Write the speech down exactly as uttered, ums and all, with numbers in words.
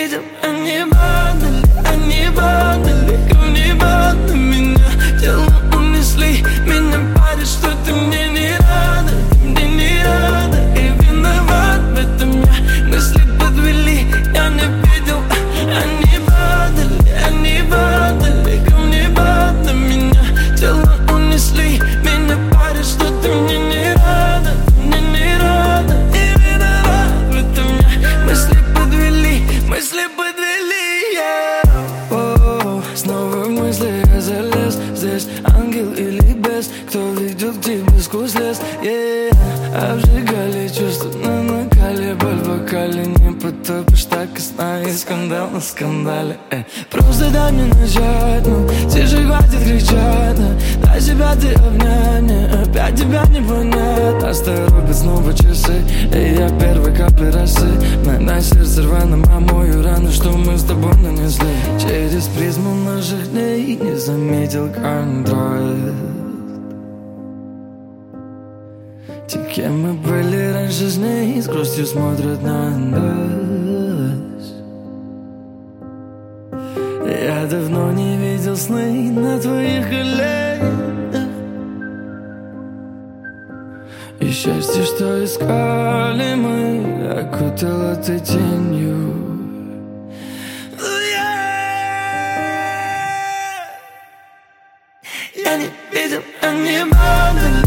видел, они падали, они падали, камни под меня. Тело унесли, меня парит, что ты мне не рада, ты мне не рада. И виноват в этом я, мысли подвели, я не видел. Они падали, они падали, камни под меня. Тело унесли, меня парит, что ты мне не рада, ты мне не рада. И виноват в этом я, мысли подвели, мысли подвели, yeah. О, снова в мысли я залез. Здесь ангел или бес, кто ведет к тебе сквозь лес, yeah. Обжигали чувства на накале, боль в вокале. Не потопишь так и сна, и скандал на скандале, э. Просто дай мне начать, ну, тише хватит кричать, да. Дай себя ты обнять, мне опять тебя не понять. Нас торопят снова часы, и я первой капли росы. На сердце рваным омою рану, что мы с тобой нанесли. Через призму наших дней не заметил контроль. Те, кем мы были раньше с ней, с грустью смотрят на нас. Я давно не видел сны на твоих коленях. И счастье, что искали мы, окутало ты тенью. Я не видел, они падали,